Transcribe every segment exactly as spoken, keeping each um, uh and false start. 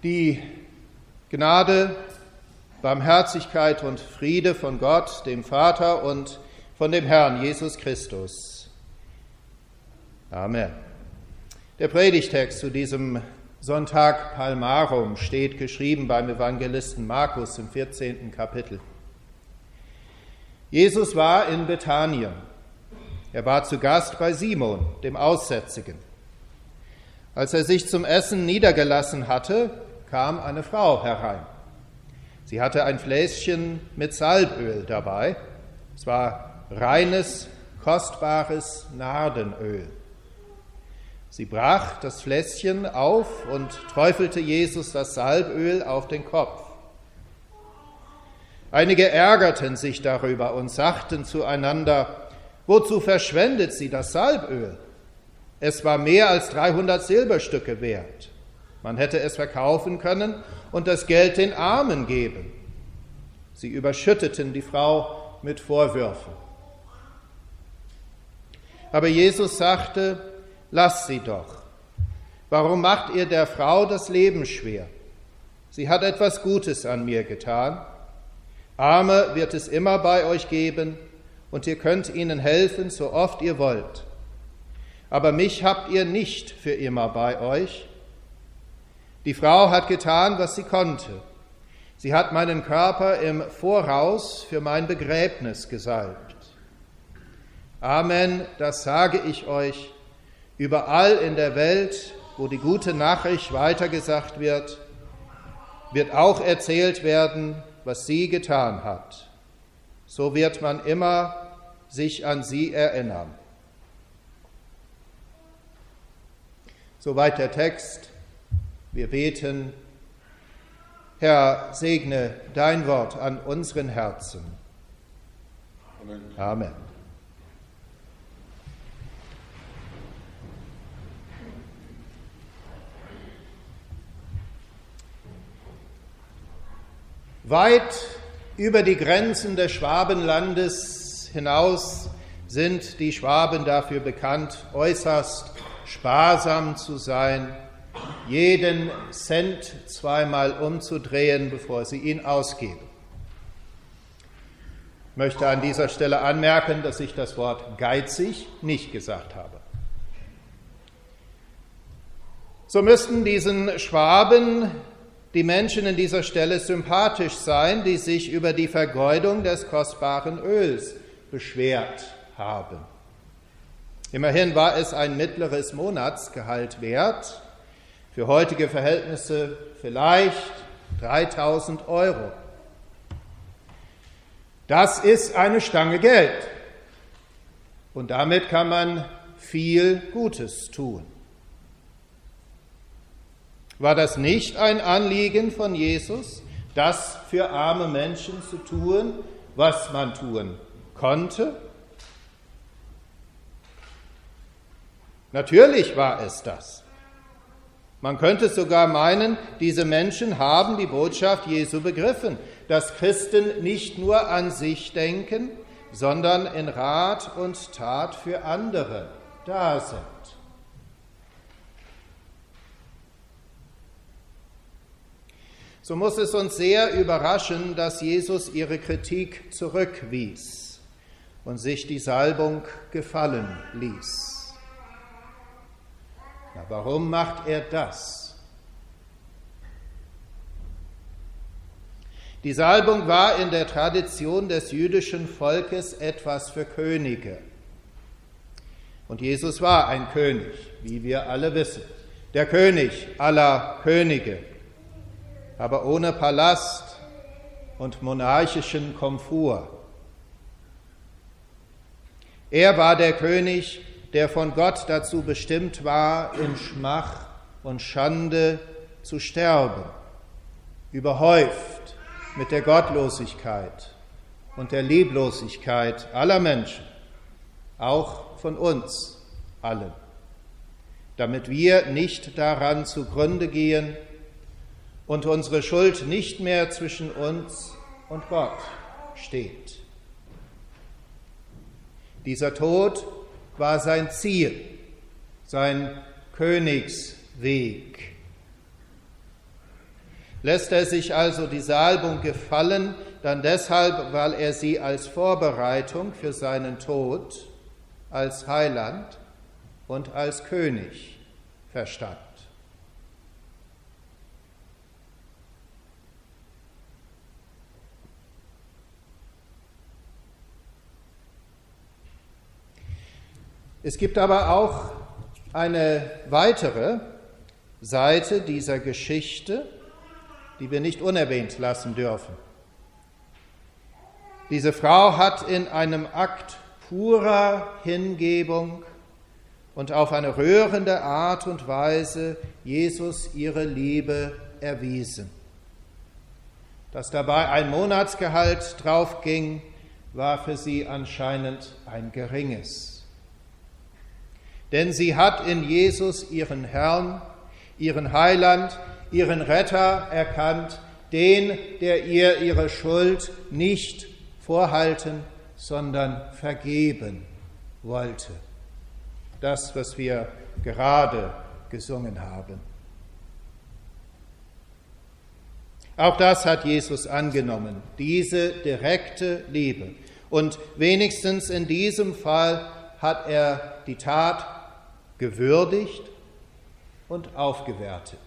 Die Gnade, Barmherzigkeit und Friede von Gott, dem Vater und von dem Herrn Jesus Christus. Amen. Der Predigtext zu diesem Sonntag Palmarum steht geschrieben beim Evangelisten Markus im vierzehnten Kapitel. Jesus war in Bethanien. Er war zu Gast bei Simon, dem Aussätzigen. Als er sich zum Essen niedergelassen hatte, kam eine Frau herein. Sie hatte ein Fläschchen mit Salböl dabei. Es war reines, kostbares Nardenöl. Sie brach das Fläschchen auf und träufelte Jesus das Salböl auf den Kopf. Einige ärgerten sich darüber und sagten zueinander: Wozu verschwendet sie das Salböl? Es war mehr als dreihundert Silberstücke wert. Man hätte es verkaufen können und das Geld den Armen geben. Sie überschütteten die Frau mit Vorwürfen. Aber Jesus sagte: Lasst sie doch. Warum macht ihr der Frau das Leben schwer? Sie hat etwas Gutes an mir getan. Arme wird es immer bei euch geben und ihr könnt ihnen helfen, so oft ihr wollt. Aber mich habt ihr nicht für immer bei euch. Die Frau hat getan, was sie konnte. Sie hat meinen Körper im Voraus für mein Begräbnis gesalbt. Amen, das sage ich euch. Überall in der Welt, wo die gute Nachricht weitergesagt wird, wird auch erzählt werden, was sie getan hat. So wird man immer sich an sie erinnern. Soweit der Text. Wir beten: Herr, segne dein Wort an unseren Herzen. Amen. Amen. Weit über die Grenzen des Schwabenlandes hinaus sind die Schwaben dafür bekannt, äußerst sparsam zu sein, jeden Cent zweimal umzudrehen, bevor sie ihn ausgeben. Ich möchte an dieser Stelle anmerken, dass ich das Wort geizig nicht gesagt habe. So müssten diesen Schwaben die Menschen in dieser Stelle sympathisch sein, die sich über die Vergeudung des kostbaren Öls beschwert haben. Immerhin war es ein mittleres Monatsgehalt wert, für heutige Verhältnisse vielleicht dreitausend Euro. Das ist eine Stange Geld und damit kann man viel Gutes tun. War das nicht ein Anliegen von Jesus, das für arme Menschen zu tun, was man tun konnte? Natürlich war es das. Man könnte sogar meinen, diese Menschen haben die Botschaft Jesu begriffen, dass Christen nicht nur an sich denken, sondern in Rat und Tat für andere da sind. So muss es uns sehr überraschen, dass Jesus ihre Kritik zurückwies und sich die Salbung gefallen ließ. Na, warum macht er das? Die Salbung war in der Tradition des jüdischen Volkes etwas für Könige. Und Jesus war ein König, wie wir alle wissen. Der König aller Könige, aber ohne Palast und monarchischen Komfort. Er war der König, der von Gott dazu bestimmt war, in Schmach und Schande zu sterben, überhäuft mit der Gottlosigkeit und der Lieblosigkeit aller Menschen, auch von uns allen, damit wir nicht daran zugrunde gehen und unsere Schuld nicht mehr zwischen uns und Gott steht. Dieser Tod war sein Ziel, sein Königsweg. Lässt er sich also die Salbung gefallen, dann deshalb, weil er sie als Vorbereitung für seinen Tod, als Heiland und als König verstand. Es gibt aber auch eine weitere Seite dieser Geschichte, die wir nicht unerwähnt lassen dürfen. Diese Frau hat in einem Akt purer Hingebung und auf eine rührende Art und Weise Jesus ihre Liebe erwiesen. Dass dabei ein Monatsgehalt draufging, war für sie anscheinend ein geringes. Denn sie hat in Jesus ihren Herrn, ihren Heiland, ihren Retter erkannt, den, der ihr ihre Schuld nicht vorhalten, sondern vergeben wollte. Das, was wir gerade gesungen haben. Auch das hat Jesus angenommen, diese direkte Liebe. Und wenigstens in diesem Fall hat er die Tat gewürdigt und aufgewertet.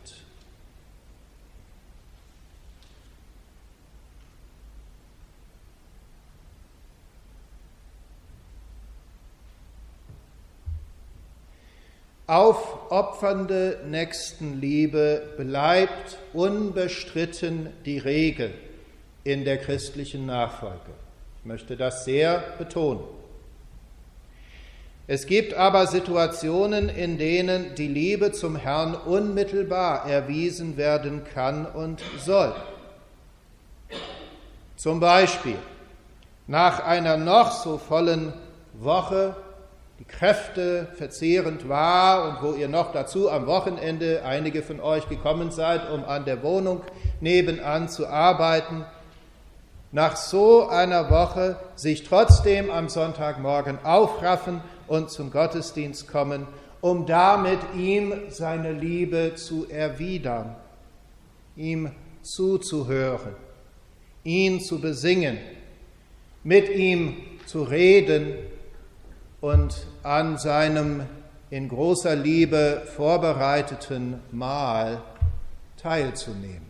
Aufopfernde Nächstenliebe bleibt unbestritten die Regel in der christlichen Nachfolge. Ich möchte das sehr betonen. Es gibt aber Situationen, in denen die Liebe zum Herrn unmittelbar erwiesen werden kann und soll. Zum Beispiel nach einer noch so vollen Woche, die Kräfte verzehrend war und wo ihr noch dazu am Wochenende, einige von euch gekommen seid, um an der Wohnung nebenan zu arbeiten, nach so einer Woche sich trotzdem am Sonntagmorgen aufraffen und zum Gottesdienst kommen, um damit ihm seine Liebe zu erwidern, ihm zuzuhören, ihn zu besingen, mit ihm zu reden und an seinem in großer Liebe vorbereiteten Mahl teilzunehmen.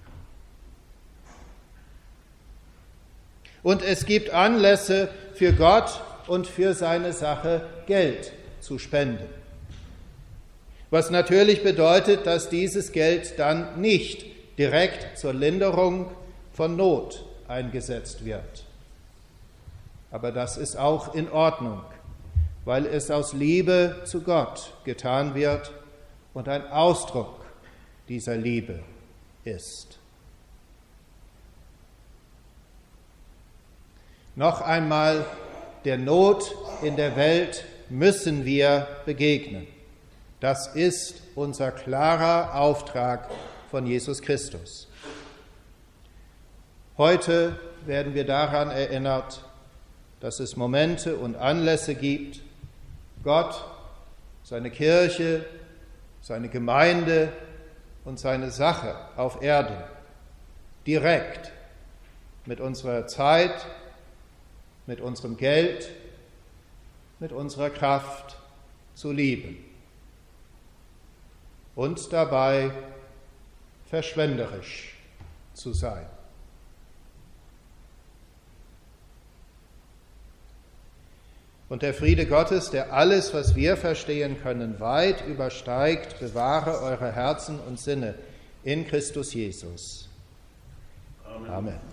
Und es gibt Anlässe für Gott und für seine Sache Geld zu spenden. Was natürlich bedeutet, dass dieses Geld dann nicht direkt zur Linderung von Not eingesetzt wird. Aber das ist auch in Ordnung, weil es aus Liebe zu Gott getan wird und ein Ausdruck dieser Liebe ist. Noch einmal, der Not in der Welt müssen wir begegnen. Das ist unser klarer Auftrag von Jesus Christus. Heute werden wir daran erinnert, dass es Momente und Anlässe gibt, Gott, seine Kirche, seine Gemeinde und seine Sache auf Erden direkt mit unserer Zeit, mit unserem Geld, mit unserer Kraft zu lieben und dabei verschwenderisch zu sein. Und der Friede Gottes, der alles, was wir verstehen können, weit übersteigt, bewahre eure Herzen und Sinne in Christus Jesus. Amen. Amen.